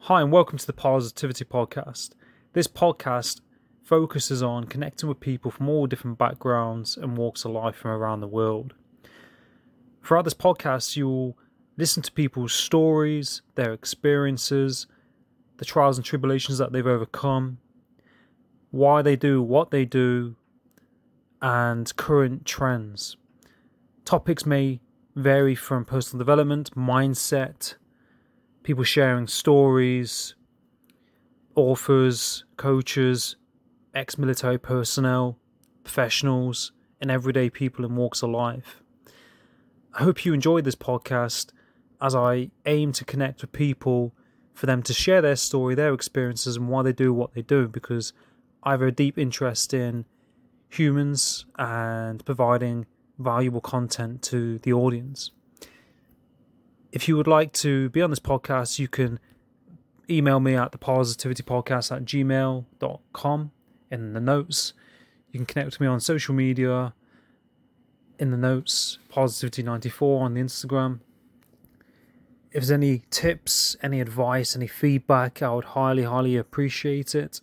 Hi, and welcome to the Positivity Podcast. This podcast focuses on connecting with people from all different backgrounds and walks of life from around the world. Throughout this podcast, you'll listen to people's stories, their experiences, the trials and tribulations that they've overcome, why they do what they do, and current trends. Topics may vary from personal development, mindset, people sharing stories, authors, coaches, ex-military personnel, professionals, and everyday people in walks of life. I hope you enjoyed this podcast as I aim to connect with people for them to share their story, their experiences, and why they do what they do, because I have a deep interest in humans and providing valuable content to the audience. If you would like to be on this podcast, you can email me at thepositivitypodcast@gmail.com in the notes. You can connect with me on social media in the notes, Positivity94 on the Instagram. If there's any tips, any advice, any feedback, I would highly appreciate it.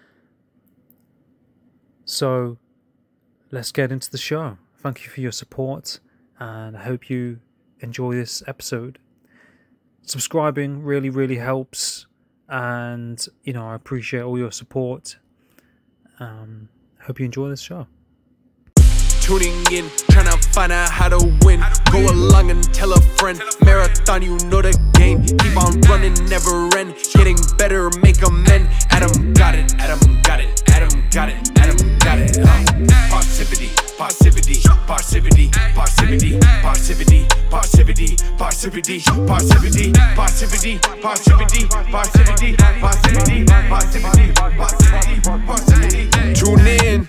So let's get into the show. Thank you for your support, and I hope you enjoy this episode. Subscribing really helps, and I appreciate all your support. Hope you enjoy this show. Tuning in, trying to find out how to win. Go along and tell a friend. Marathon, you know the game. Keep on running, never end. Getting better, make amend. Adam got it, Adam got it, Adam got it, Adam got it. Passivity, passivity, passivity, passivity, passivity, passivity, passivity, passivity, passivity, passivity, passivity, passivity, passivity, passivity. Tune in.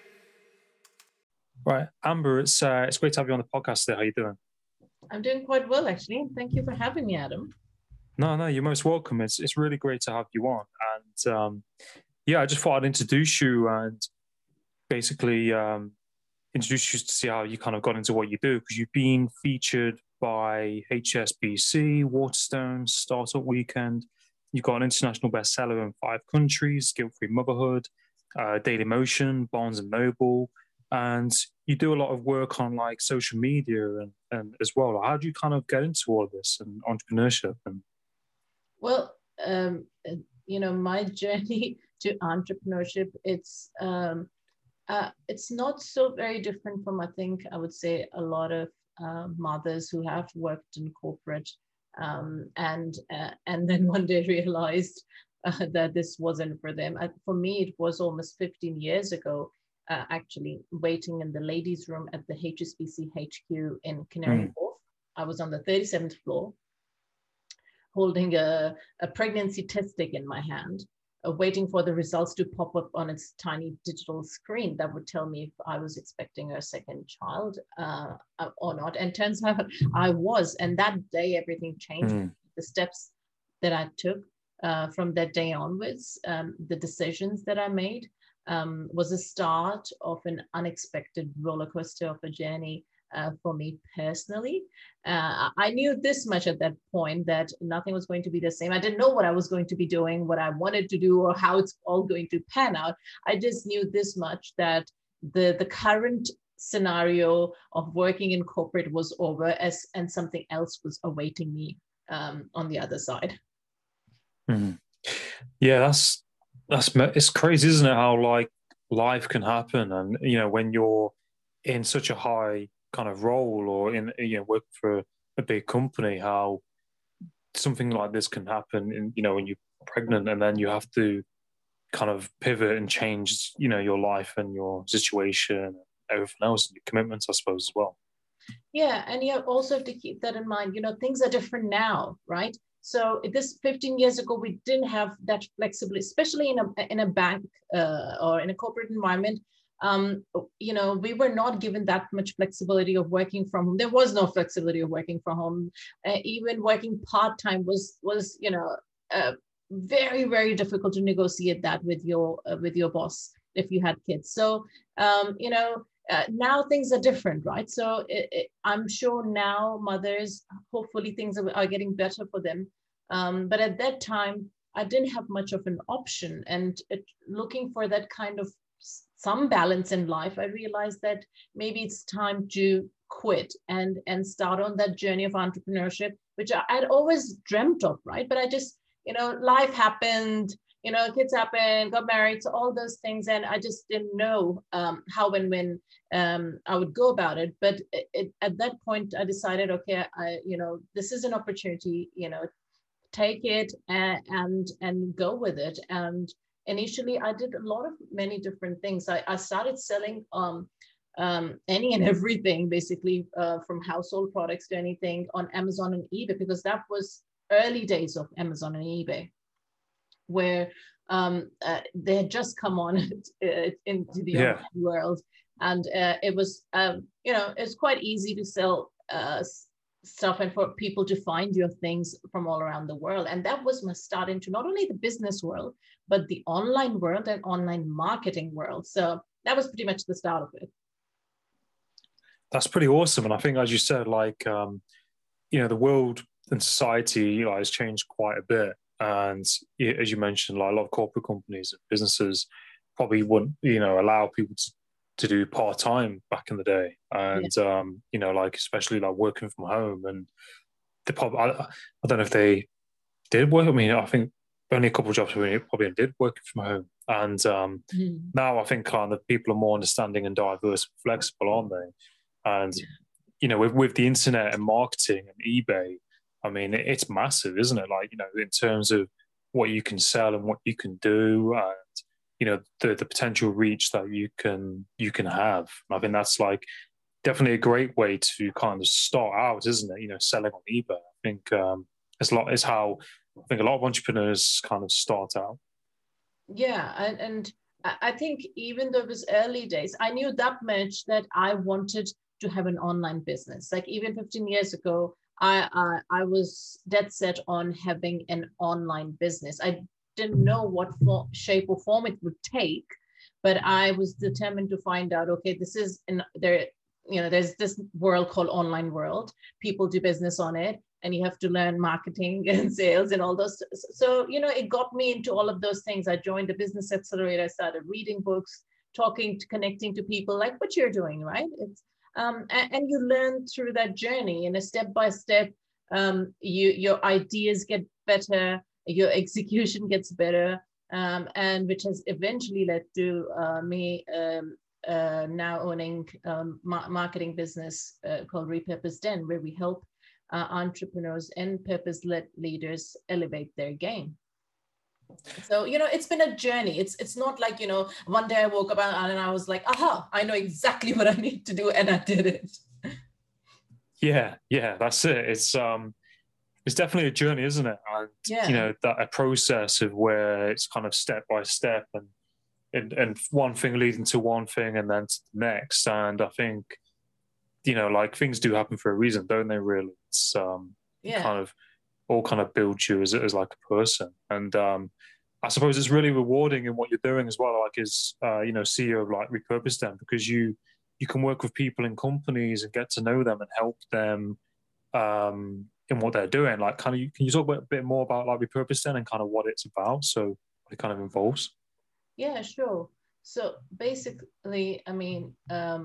Right, Amber, it's great to have you on the podcast today. How you doing? I'm doing quite well, actually. Thank you for having me, Adam. No, you're most welcome. It's really great to have you on. And I just thought I'd introduce you and basically introduce you to see how you kind of got into what you do, because you've been featured by HSBC, Waterstones, Startup Weekend. You've got an international bestseller in 5 countries, Guilt-Free Motherhood, Daily Motion, Barnes & Noble. And you do a lot of work on like social media and as well. How do you kind of get into all of this and entrepreneurship? Well, my journey to entrepreneurship, it's not so very different from, I would say, a lot of mothers who have worked in corporate and then one day realized that this wasn't for them. For me, it was almost 15 years ago. Actually waiting in the ladies' room at the HSBC HQ in Canary Wharf. I was on the 37th floor holding a pregnancy test stick in my hand, waiting for the results to pop up on its tiny digital screen that would tell me if I was expecting a second child or not. And turns out I was. And that day, everything changed. The steps that I took from that day onwards, the decisions that I made, was a start of an unexpected roller coaster of a journey for me personally. I knew this much at that point, that nothing was going to be the same. I didn't know what I was going to be doing, what I wanted to do, or how it's all going to pan out. I just knew this much, that the current scenario of working in corporate was over, and something else was awaiting me on the other side. Yeah, it's crazy, isn't it? How like life can happen, and when you're in such a high kind of role or in work for a big company, how something like this can happen. In when you're pregnant, and then you have to kind of pivot and change, your life and your situation, and everything else, and your commitments, I suppose, as well. Yeah, and you also have to keep that in mind. Things are different now, right? So this 15 years ago, we didn't have that flexibility, especially in a bank or in a corporate environment. We were not given that much flexibility of working from home. There was no flexibility of working from home. Even working part-time was very, very difficult to negotiate that with your boss if you had kids. So, now things are different, right? So I'm sure now mothers, hopefully things are getting better for them. But at that time, I didn't have much of an option. And looking for that kind of some balance in life, I realized that maybe it's time to quit and start on that journey of entrepreneurship, which I'd always dreamt of, right? But I just, life happened, kids happened, got married, so all those things. And I just didn't know how and when I would go about it. But at that point, I decided, okay, this is an opportunity, take it and go with it. And initially, I did many different things. I started selling any and everything, basically, from household products to anything on Amazon and eBay, because that was early days of Amazon and eBay, where they had just come on into the online world. And it was, it's quite easy to sell stuff and for people to find your things from all around the world. And that was my start into not only the business world, but the online world and online marketing world. So that was pretty much the start of it. That's pretty awesome. And I think, as you said, like, the world and society, has changed quite a bit. And as you mentioned, like a lot of corporate companies and businesses probably wouldn't, allow people to do part-time back in the day. And, like, especially like working from home. And they probably, I don't know if they did work. I mean, I think only a couple of jobs probably did work from home. And now I think kind of people are more understanding and diverse and flexible, aren't they? And, with the internet and marketing and eBay, I mean, it's massive, isn't it? Like, in terms of what you can sell and what you can do, and, the potential reach that you can have. And I think that's like definitely a great way to kind of start out, isn't it? Selling on eBay. I think it's how I think a lot of entrepreneurs kind of start out. Yeah, and I think even though it was early days, I knew that much that I wanted to have an online business. Like even 15 years ago, I was dead set on having an online business. I didn't know what shape or form it would take, but I was determined to find out, okay, there's this world called online world. People do business on it, and you have to learn marketing and sales and all those. So, it got me into all of those things. I joined the Business Accelerator. I started reading books, connecting to people like what you're doing, right? It's and you learn through that journey, and a step by step, your ideas get better, your execution gets better, and which has eventually led to me now owning marketing business called Repurpose Den, where we help entrepreneurs and purpose-led leaders elevate their game. So, it's been a journey. It's not like, one day I woke up and I was like, aha, I know exactly what I need to do, and I did it. Yeah, that's it. It's definitely a journey, isn't it? And that a process of where it's kind of step by step, and one thing leading to one thing and then to the next. And I think, like things do happen for a reason, don't they? Really, it's kind of all kind of builds you as like a person. And I suppose it's really rewarding in what you're doing as well, like as CEO of like Repurpose Den, because you can work with people in companies and get to know them and help them in what they're doing. Like, kind of, can you talk a bit more about like Repurpose Den and kind of what it's about, so what it kind of involves? Yeah, sure. So basically, I mean,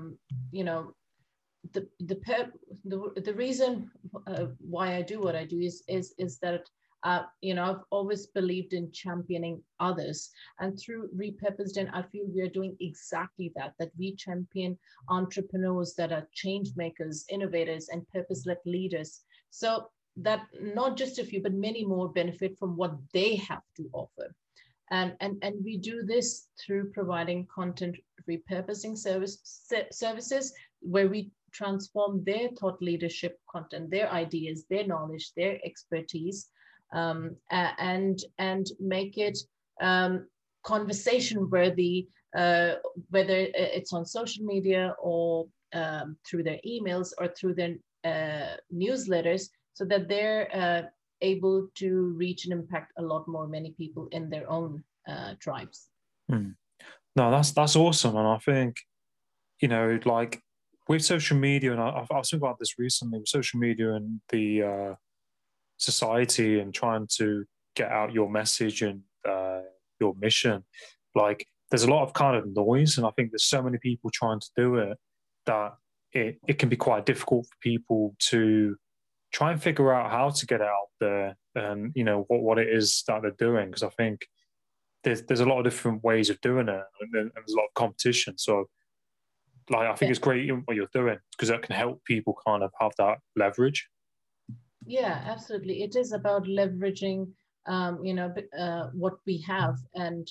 the reason why I do what I do is that I've always believed in championing others, and through Repurpose Den, I feel we are doing exactly that we champion entrepreneurs that are change makers, innovators, and purpose-led leaders, so that not just a few but many more benefit from what they have to offer. And we do this through providing content repurposing services where we transform their thought leadership content, their ideas, their knowledge, their expertise, and make it conversation worthy, whether it's on social media or through their emails or through their newsletters, so that they're able to reach and impact a lot more many people in their own tribes. No, that's awesome. And I think, like with social media, and I was thinking about this recently, with social media and the society and trying to get out your message and your mission. Like, there's a lot of kind of noise, and I think there's so many people trying to do it that it can be quite difficult for people to try and figure out how to get out there and, you know, what it is that they're doing. Because I think there's a lot of different ways of doing it, and there's a lot of competition. So, like, I think it's great what you're doing because that can help people kind of have that leverage. Yeah, absolutely. It is about leveraging, what we have, and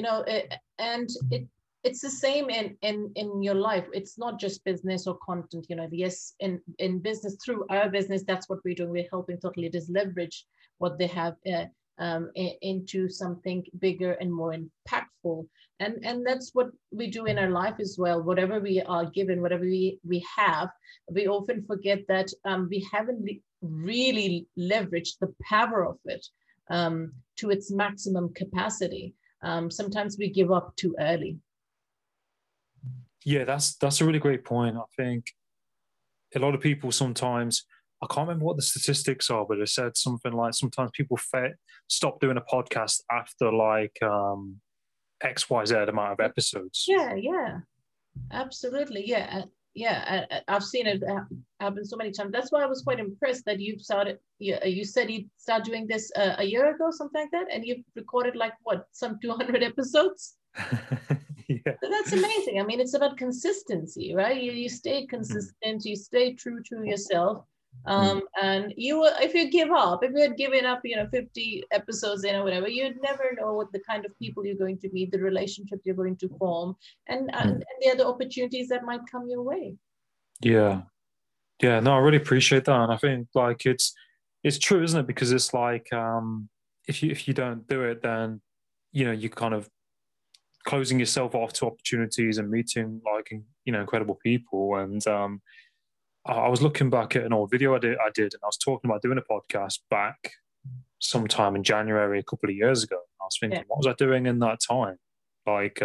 it's the same in your life. It's not just business or content. Yes, in business, through our business, that's what we're doing. We're helping totally just leverage what they have into something bigger and more impactful. And that's what we do in our life as well. Whatever we are given, whatever we have, we often forget that we haven't really leveraged the power of it to its maximum capacity. Sometimes we give up too early. Yeah, that's a really great point. I think a lot of people sometimes, I can't remember what the statistics are, but it said something like sometimes people stop doing a podcast after like XYZ amount of episodes. Yeah, absolutely. Yeah, I've seen it happen so many times. That's why I was quite impressed that you said you started doing this a year ago, something like that, and you've recorded like some 200 episodes. Yeah. So that's amazing. I mean, it's about consistency, right? You stay consistent, you stay true to yourself. And if you give up, if you had given up, 50 episodes in or whatever, you'd never know what the kind of people you're going to meet, the relationship you're going to form, and the other opportunities that might come your way. Yeah. No, I really appreciate that, and I think like it's true, isn't it? Because it's like if you don't do it, then you kind of closing yourself off to opportunities and meeting like incredible people. And I was looking back at an old video I did, and I was talking about doing a podcast back sometime in January a couple of years ago. I was thinking, what was I doing in that time? Like,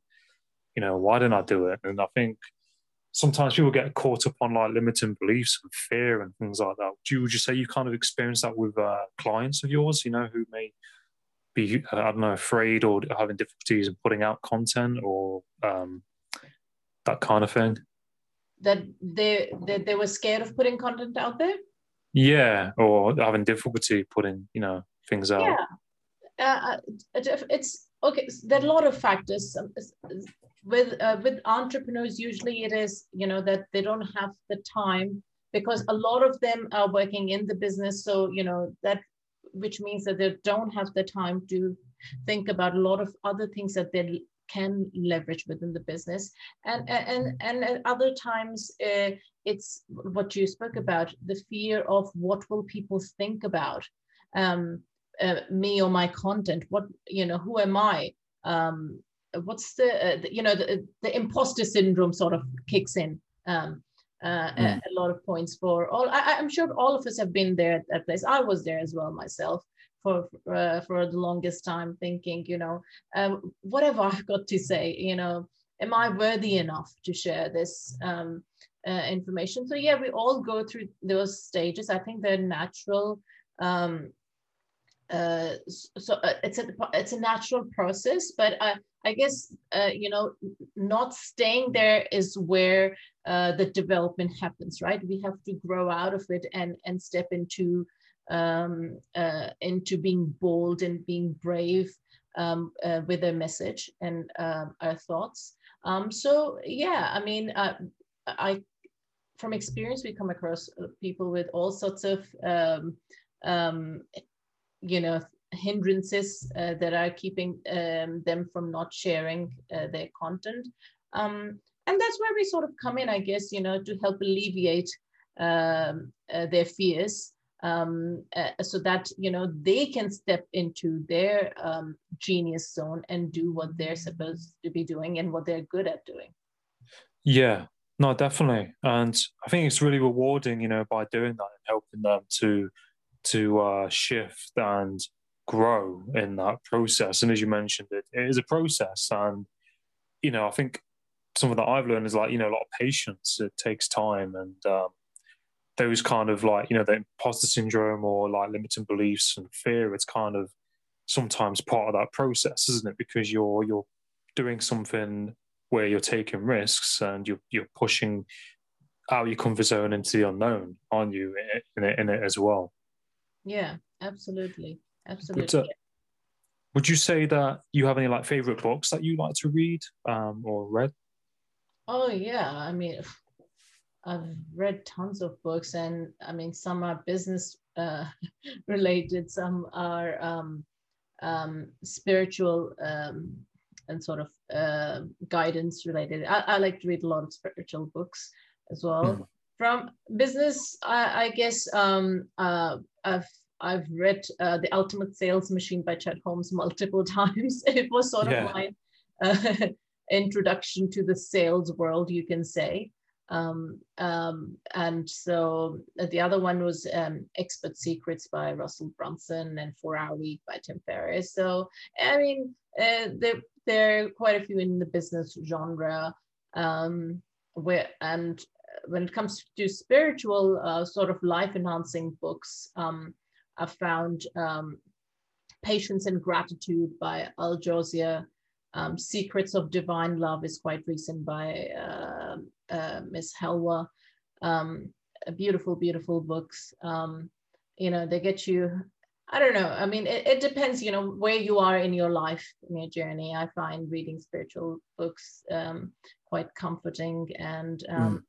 why didn't I do it? And I think sometimes people get caught up on like limiting beliefs and fear and things like that. Would you say you kind of experienced that with clients of yours, who may be, I don't know, afraid or having difficulties in putting out content or that kind of thing? That they were scared of putting content out there? Yeah, or having difficulty putting, things out. Yeah, it's okay. There are a lot of factors. With entrepreneurs, usually it is, that they don't have the time because a lot of them are working in the business. So, that, which means that they don't have the time to think about a lot of other things that they can leverage within the business. And at other times, it's what you spoke about, the fear of what will people think about me or my content. Who am I? What's the imposter syndrome sort of kicks in a lot of points for all. I'm sure all of us have been there at that place. I was there as well myself for the longest time, thinking, what have I got to say? Am I worthy enough to share this information? So yeah, we all go through those stages. I think they're natural. It's a natural process, but I guess not staying there is where the development happens, right? We have to grow out of it and step into being bold and being brave with a message and our thoughts. So yeah, I mean, I from experience, we come across people with all sorts of hindrances that are keeping them from not sharing their content. And that's where we sort of come in, I guess, to help alleviate their fears so that, they can step into their genius zone and do what they're supposed to be doing and what they're good at doing. Yeah, no, definitely. And I think it's really rewarding, by doing that and helping them to shift and grow in that process. And as you mentioned, it is a process. And, I think something that I've learned is like, a lot of patience. It takes time. And those kind of like, the imposter syndrome or like limiting beliefs and fear, it's kind of, sometimes part of that process, isn't it? Because you're doing something where you're taking risks and you're pushing out your comfort zone into the unknown, aren't you? In it as well. Yeah, absolutely, Would, absolutely. would you say that you have any like favorite books that you like to read or read? Oh yeah, I mean, I've read tons of books, and I mean, some are business related, some are spiritual and sort of guidance related. I like to read a lot of spiritual books as well. Mm. From business, I guess I've read The Ultimate Sales Machine by Chet Holmes multiple times. It was sort of Yeah. my introduction to the sales world, you can say. And so the other one was Expert Secrets by Russell Brunson and 4 Hour Week by Tim Ferriss. So, I mean, there are quite a few in the business genre. And when it comes to spiritual sort of life enhancing books, I found Patience and Gratitude by Al Josiah. Secrets of Divine Love is quite recent by Miss Helwa. Beautiful, beautiful books. They get you, I don't know. I mean, it depends, where you are in your life, in your journey. I find reading spiritual books quite comforting and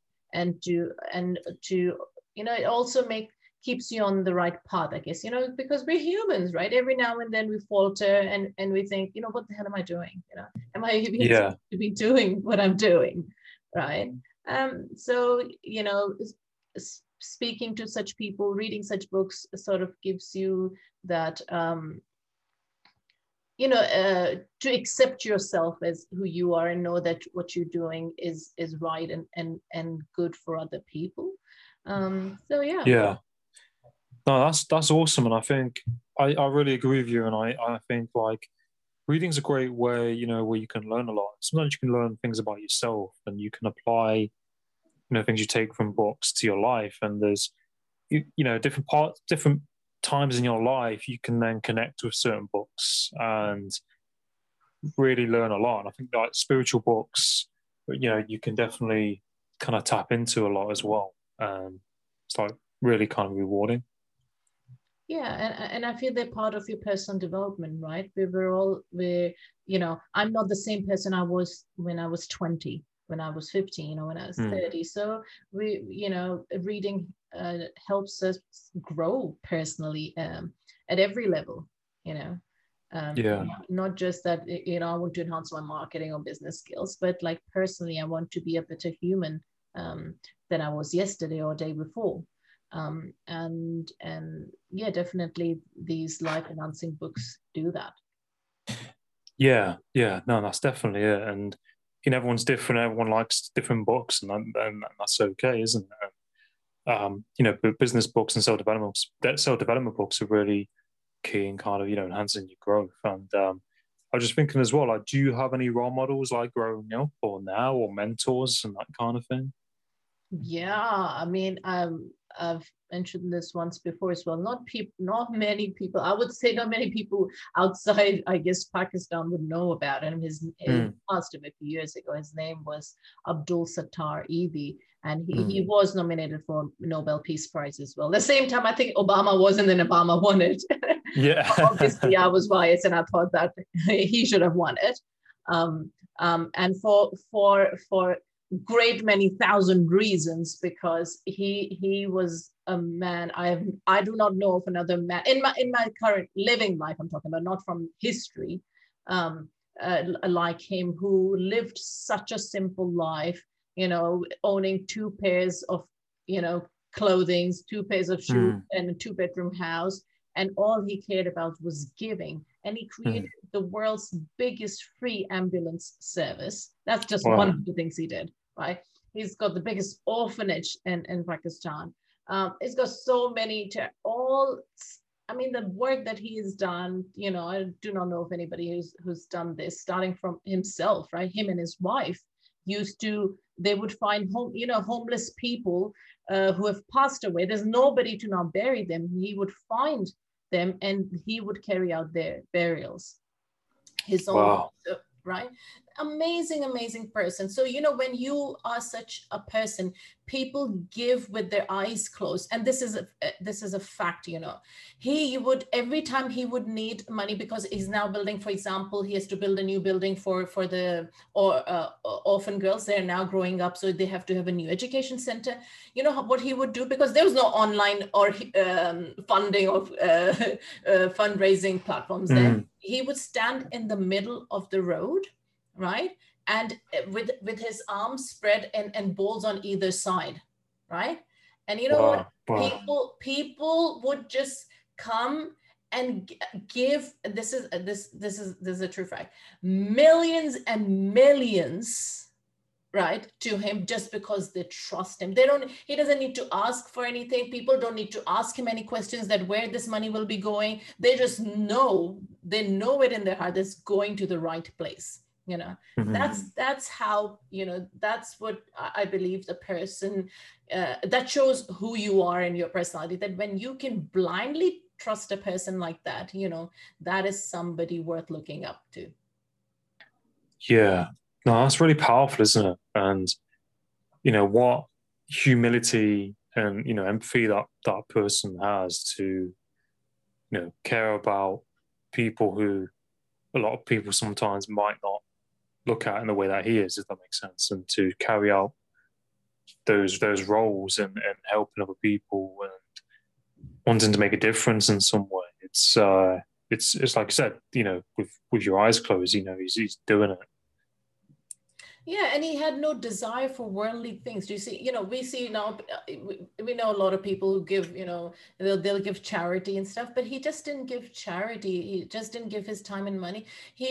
to it also keeps you on the right path, I guess, because we're humans, right? Every now and then we falter and we think, what the hell am I doing? Am I even supposed to be doing what I'm doing, right? So, speaking to such people, reading such books sort of gives you that, to accept yourself as who you are and know that what you're doing is right and good for other people. So yeah. Yeah. No, that's awesome, and I think I really agree with you, and I think like reading's a great way, where you can learn a lot. Sometimes you can learn things about yourself, and you can apply, things you take from books to your life. And there's, different times in your life, you can then connect with certain books and really learn a lot. And I think like spiritual books, you can definitely kind of tap into a lot as well. It's like really kind of rewarding. Yeah, and I feel they're part of your personal development, right? I'm not the same person I was when I was 20, when I was 15, or when I was 30. So reading helps us grow personally at every level, not just that, I want to enhance my marketing or business skills, but like personally, I want to be a better human than I was yesterday or day before. And yeah, definitely these life enhancing books do that. Yeah, no, that's definitely it. And everyone's different. Everyone likes different books, and that's okay, isn't it? But business books and self development books are really key in kind of enhancing your growth. And I was just thinking as well, like, do you have any role models like growing up or now, or mentors and that kind of thing? Yeah, I mean, I've mentioned this once before as well. Not many people. I would say not many people outside, I guess, Pakistan would know about him. He passed away a few years ago. His name was Abdul Sattar Evi, and he was nominated for Nobel Peace Prize as well. At the same time, I think Obama was, and then Obama won it. Yeah. Obviously, I was biased, and I thought that he should have won it. And for great many thousand reasons, because he was a man I do not know of another man in my current living life, I'm talking about, not from history, like him, who lived such a simple life, owning 2 pairs of clothing, 2 pairs of shoes, and a 2-bedroom house, and all he cared about was giving. And he created the world's biggest free ambulance service. That's just one of the things he did. Right, he's got the biggest orphanage in Pakistan. It's got so many the work that he has done. I do not know of anybody who's done this, starting from himself. Right, him and his wife they would find homeless people who have passed away. There's nobody to now bury them. He would find them, and he would carry out their burials. His own, Wow. right? Amazing person. So, when you are such a person, people give with their eyes closed, and this is a fact. He would, every time he would need money, because he's now building, for example, he has to build a new building for the orphan girls. They're now growing up, so they have to have a new education center. What he would do, because there was no online or funding of fundraising platforms then. He would stand in the middle of the road, right? And with his arms spread and balls on either side, right? And what? People would just come and give. This is a true fact. Millions and millions, right, to him, just because they trust him. He doesn't need to ask for anything. People don't need to ask him any questions that where this money will be going. They just know. They know it in their heart. It's going to the right place. That's how, that's what I believe the person, that shows who you are and your personality, that when you can blindly trust a person like that, that is somebody worth looking up to. Yeah. No, that's really powerful, isn't it? And, what humility and, empathy that person has to, care about people who a lot of people sometimes might not look at in the way that he is, if that makes sense, and to carry out those roles and helping other people and wanting to make a difference in some way. It's like I said, with your eyes closed, he's doing it. Yeah, and he had no desire for worldly things. Do you see? We see now, we know a lot of people who give, they'll give charity and stuff, but he just didn't give charity. He just didn't give his time and money.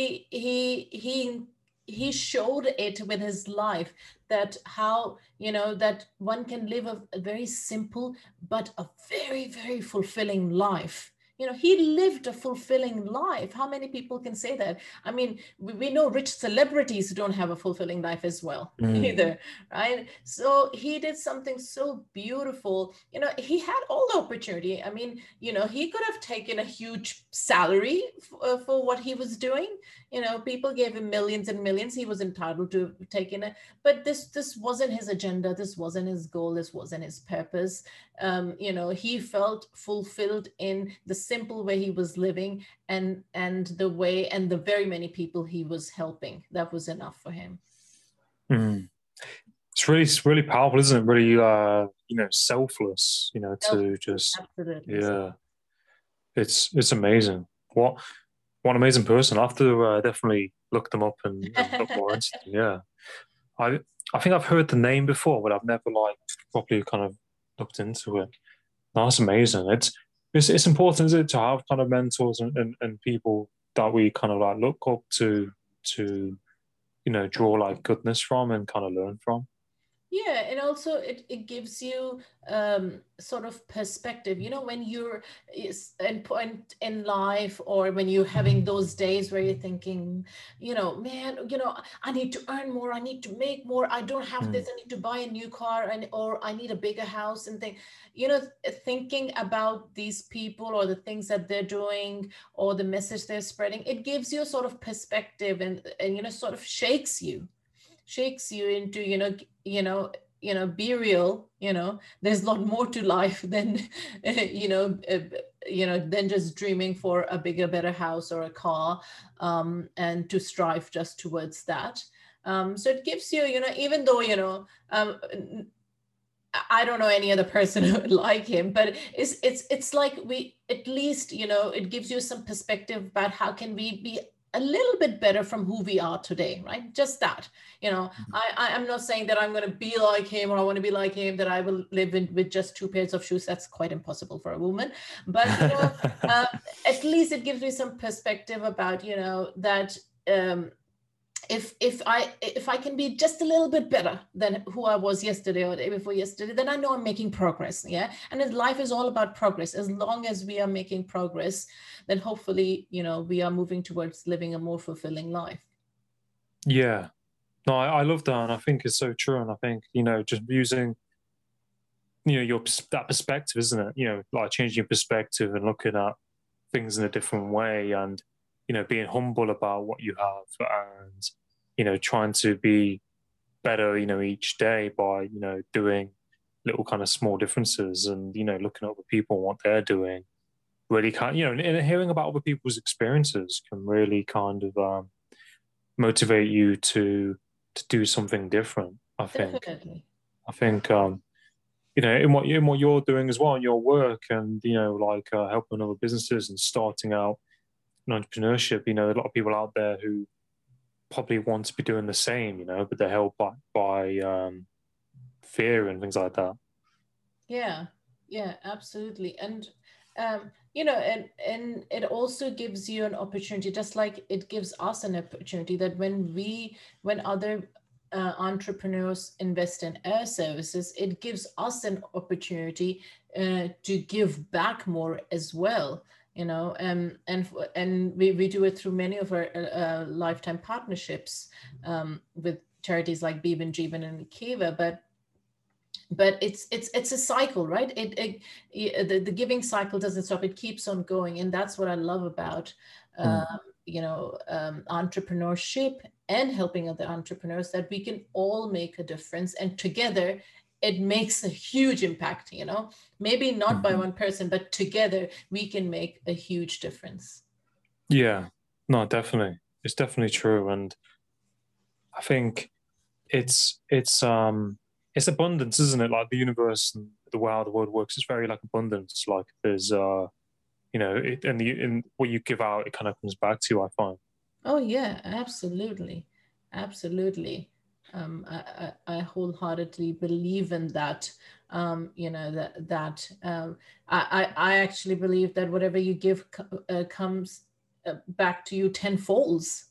He showed it with his life, that how, that one can live a very simple, but a very, very fulfilling life. He lived a fulfilling life. How many people can say that? I mean, we know rich celebrities don't have a fulfilling life as well either, right? So he did something so beautiful. He had all the opportunity. I mean, he could have taken a huge salary for what he was doing. People gave him millions and millions. He was entitled to taking it, but this wasn't his agenda. This wasn't his goal. This wasn't his purpose. He felt fulfilled in the simple way he was living and the way and the very many people he was helping. That was enough for him. It's really powerful, isn't it? Really, selfless. To just absolutely. Yeah, it's amazing. What an amazing person. I have to definitely look them up and look more into them. Yeah, I think I've heard the name before, but I've never properly kind of looked into it. No, that's amazing. It's important, isn't it, to have kind of mentors and people that we kind of look up to draw goodness from and kind of learn from. Yeah, and also it gives you sort of perspective. When you're in point in life, or when you're having those days where you're thinking, man, I need to earn more, I need to make more, I don't have this, I need to buy a new car, or I need a bigger house, and thinking about these people or the things that they're doing or the message they're spreading, it gives you a sort of perspective and sort of shakes you into be real. There's a lot more to life than than just dreaming for a bigger, better house or a car, and to strive just towards that. So it gives you, even though I don't know any other person like him, but it's like we, at least it gives you some perspective about how can we be a little bit better from who we are today, right? Just that, I'm not saying that I'm going to be like him, or I want to be like him, that I will live with just 2 pairs of shoes. That's quite impossible for a woman. But, at least it gives me some perspective about, that if I can be just a little bit better than who I was yesterday or the day before yesterday, then I know I'm making progress. Yeah. And life is all about progress. As long as we are making progress, then hopefully, we are moving towards living a more fulfilling life. Yeah. No, I love that. And I think it's so true. And I think, just using, that perspective, isn't it? Changing your perspective and looking at things in a different way, and being humble about what you have, and trying to be better each day by doing little kind of small differences, and looking at other people and what they're doing really kind and hearing about other people's experiences can really kind of motivate you to do something different. Definitely. I think in what you're doing as well in your work, and like helping other businesses and starting out in entrepreneurship, a lot of people out there who probably want to be doing the same, but they're held back by fear and things like that. Yeah, yeah, absolutely. And and it also gives you an opportunity, just like it gives us an opportunity, that when other entrepreneurs invest in our services, it gives us an opportunity to give back more as well. And we do it through many of our lifetime partnerships with charities like Bevan, Jeevan, and Kiva. But it's a cycle, right? The giving cycle doesn't stop. It keeps on going, and that's what I love about entrepreneurship and helping other entrepreneurs, that we can all make a difference, and together it makes a huge impact. Maybe not by one person, but together we can make a huge difference. Yeah, no, definitely, it's definitely true. And I think it's abundance, isn't it? Like the universe and the way how the world works, it's very like abundance. Like there's and what you give out, it kind of comes back to you, I find. Oh yeah, absolutely, absolutely. I wholeheartedly believe in that. I actually believe that whatever you give comes back to you tenfolds.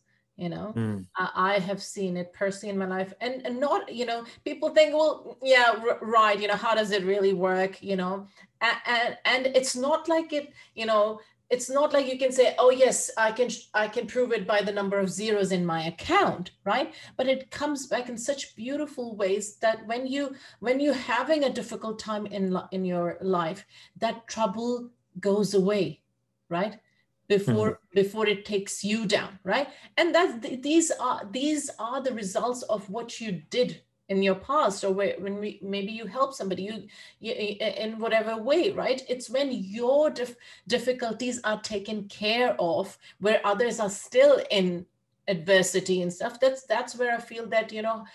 I have seen it personally in my life, and not, people think, well, yeah, right, how does it really work, and it's not like it, it's not like you can say, oh yes, I can prove it by the number of zeros in my account, right? But it comes back in such beautiful ways, that when you're having a difficult time in your life, that trouble goes away, right? Before it takes you down, right? And these are the results of what you did in your past, or maybe you help somebody, you in whatever way, right? It's when your difficulties are taken care of, where others are still in adversity and stuff. That's where I feel that,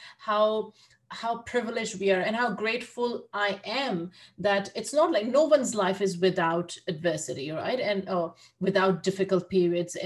how privileged we are, and how grateful I am that it's not like no one's life is without adversity, right? And without difficult periods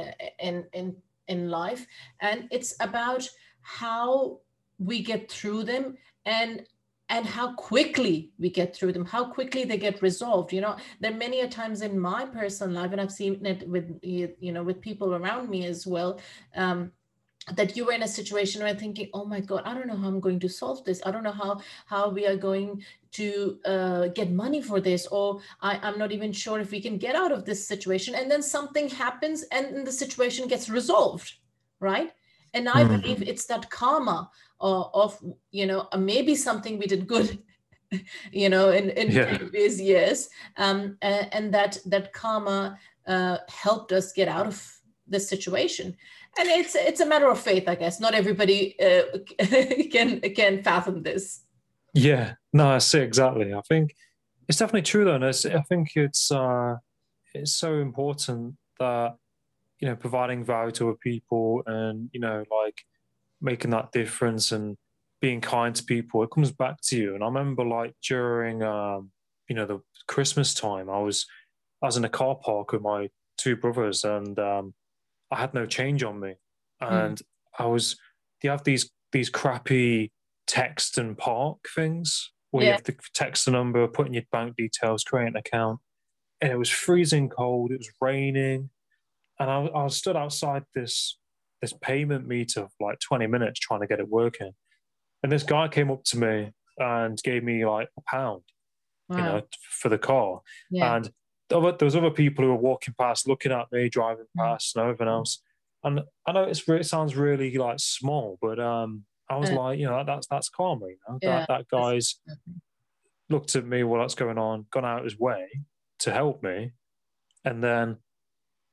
in life. And it's about how we get through them, and how quickly we get through them, how quickly they get resolved. There are many a times in my personal life, and I've seen it with with people around me as well, that you were in a situation where thinking, oh my God, I don't know how I'm going to solve this. I don't know how we are going to get money for this, or I'm not even sure if we can get out of this situation. And then something happens and the situation gets resolved, right? And I believe it's that karma of maybe something we did good in previous years, and that karma helped us get out of this situation. And it's a matter of faith, I guess. Not everybody can fathom this. Yeah, no, I see exactly. I think it's definitely true, though. And I think it's so important that providing value to other people, and like making that difference and being kind to people, it comes back to you. And I remember like during the Christmas time, I was in a car park with my two brothers, and I had no change on me, and you have these crappy text and park things where you have to text a number, put in your bank details, create an account, and it was freezing cold. It was raining, and I stood outside this payment meter for like 20 minutes trying to get it working, and this guy came up to me and gave me like £1, for the car, and there was other people who were walking past, looking at me, driving past, and everything else. And I know it sounds really like small, but I was like, that's karma. That guy's looked at me while that's going on, gone out his way to help me, and then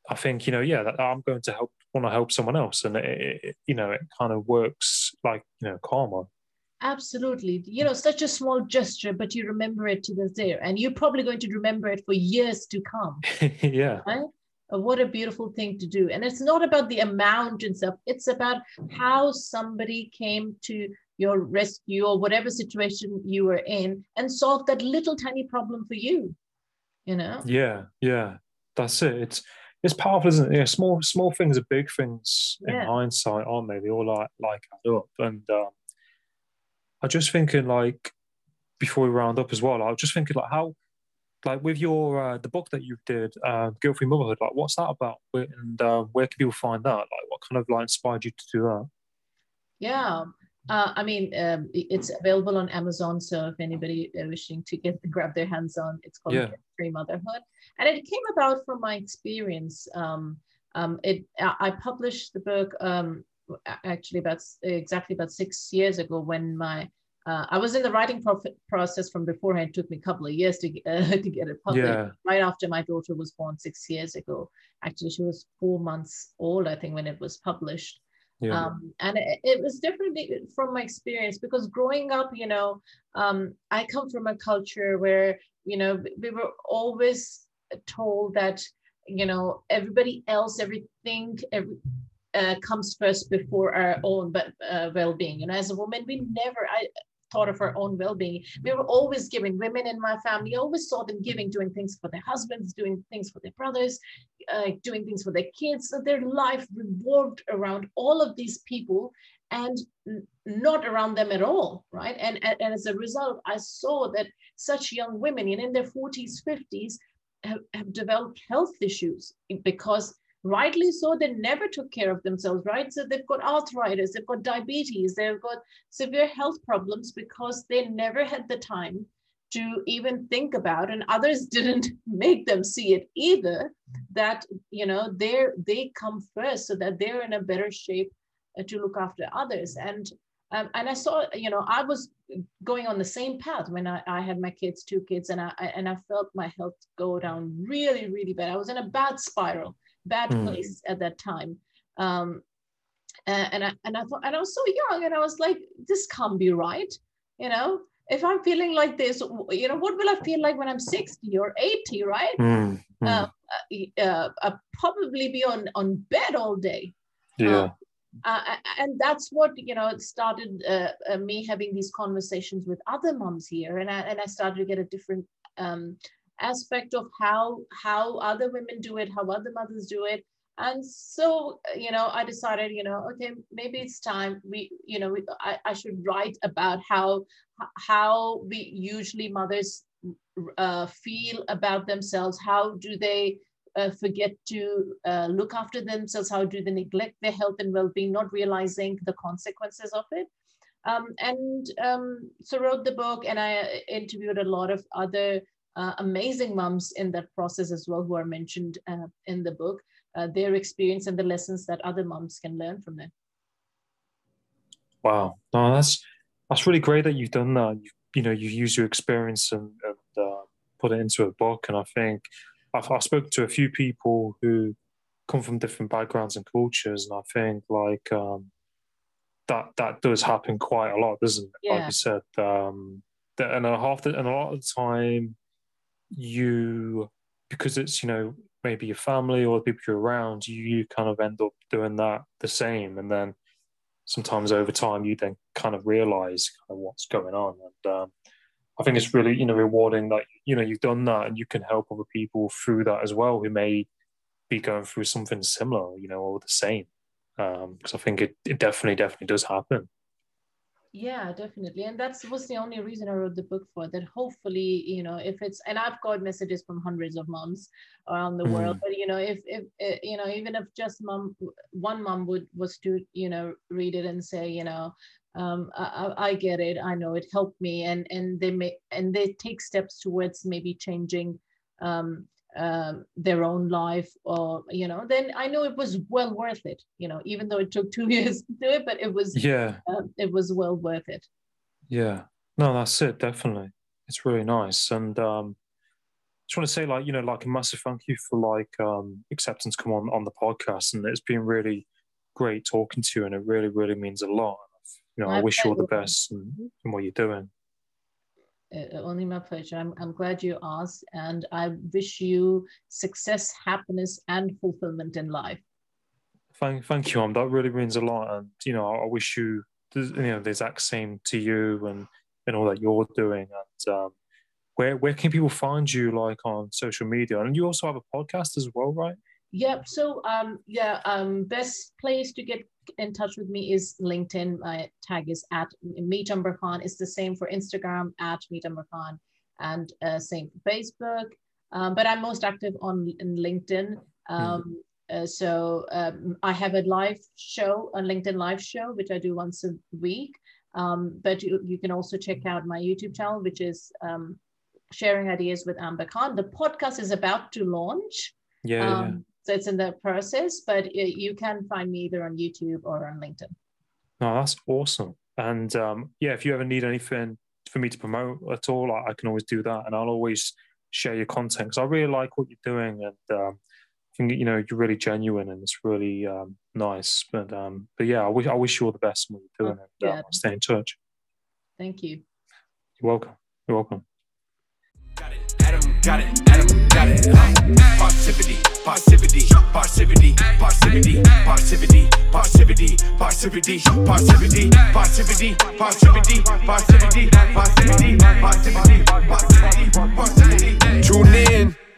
I think, yeah, that I'm going to want to help someone else. And it kind of works like, karma. Absolutely. Such a small gesture, but you remember it to this day. And you're probably going to remember it for years to come. Yeah. Right? What a beautiful thing to do. And it's not about the amount and stuff. It's about how somebody came to your rescue or whatever situation you were in and solved that little tiny problem for you. Yeah, yeah. That's it. It's powerful, isn't it? Yeah, small things are big things in hindsight, aren't they? They all like add up. And I'm just thinking, like, before we round up as well, I was just thinking, like, how, like, with your the book that you did, Guilt-Free Motherhood, like, what's that about? And where can people find that? Like, what kind of like inspired you to do that? Yeah. I mean, it's available on Amazon. So if anybody wishing to grab their hands on, it's called Guilt-Free Motherhood, and it came about from my experience. I published the book actually exactly about 6 years ago when I was in the writing process from beforehand. It took me a couple of years to get it published. Yeah. Right after my daughter was born 6 years ago. Actually, she was 4 months old, I think, when it was published. Yeah. And it was definitely from my experience, because growing up, I come from a culture where, we were always told that, everybody else, everything, comes first before our own well-being. As a woman, I thought of our own well-being. We were always giving. Women in my family, always saw them giving, doing things for their husbands, doing things for their brothers, doing things for their kids. So their life revolved around all of these people and not around them at all, right? And as a result, I saw that such young women in their 40s, 50s have developed health issues because, rightly so, they never took care of themselves, right? So they've got arthritis, they've got diabetes, they've got severe health problems because they never had the time to even think about, and others didn't make them see it either, that, they come first so that they're in a better shape to look after others. And I saw, I was going on the same path when I had my kids, 2 kids, and I felt my health go down really, really bad. I was in a bad spiral. Bad place at that time. And I thought, and I was so young, and I was like, this can't be right. If I'm feeling like this, what will I feel like when I'm 60 or 80, right? I'll probably be on bed all day. Yeah. And that's what, started me having these conversations with other moms here. And I started to get a different aspect of how other women do it, how other mothers do it. And so, I decided, okay, maybe it's time I should write about how we usually mothers feel about themselves. How do they forget to look after themselves? How do they neglect their health and well-being, not realizing the consequences of it? So wrote the book, and I interviewed a lot of other amazing moms in that process as well, who are mentioned in the book, their experience and the lessons that other moms can learn from it. Wow, no, that's really great that you've done that. You used your experience and put it into a book. And I think I've spoken to a few people who come from different backgrounds and cultures, and I think like that does happen quite a lot, doesn't it? Yeah. Like you said, and a lot of the time, because it's maybe your family or the people you're around, you kind of end up doing that the same, and then sometimes over time you then kind of realize kind of what's going on. And I think it's really rewarding that you've done that, and you can help other people through that as well, who may be going through something similar or the same, because I think it definitely does happen. Yeah, definitely. And that was the only reason I wrote the book for, that hopefully, if it's, and I've got messages from hundreds of moms around the world, but, if even if just one mom was to, read it and say, I get it, I know it helped me. And they take steps towards maybe changing their own life, or then I know it was well worth it, even though it took 2 years to do it, but it was well worth it. Yeah, no, that's it, definitely. It's really nice. And just want to say, like, like a massive thank you for like accepting to come on the podcast, and it's been really great talking to you, and it really, really means a lot. I wish you all the best in what you're doing. Only my pleasure. I'm glad you asked, and I wish you success, happiness, and fulfillment in life. Thank you, that really means a lot, and I wish you the exact same to you and all that you're doing. And where can people find you, like on social media? And you also have a podcast as well, right? Yep. So best place to get in touch with me is LinkedIn. My tag is at Meet Amber Khan. It's the same for Instagram at Meet Amber Khan, and same for Facebook. But I'm most active in LinkedIn. So I have a live show, a LinkedIn live show, which I do once a week. But you can also check out my YouTube channel, which is Sharing Ideas with Amber Khan. The podcast is about to launch. So it's in the process, but you can find me either on YouTube or on LinkedIn. No, that's awesome. And if you ever need anything for me to promote at all, I can always do that. And I'll always share your content because I really like what you're doing. And I think, you're really genuine and it's really nice. But yeah, I wish you all the best in what you're doing. And stay in touch. Thank you. You're welcome. You're welcome. Adam got it. Passivity, passivity, passivity, passivity, passivity, passivity, passivity, passivity, passivity, passivity, passivity, passivity, passivity, passivity. Tune in.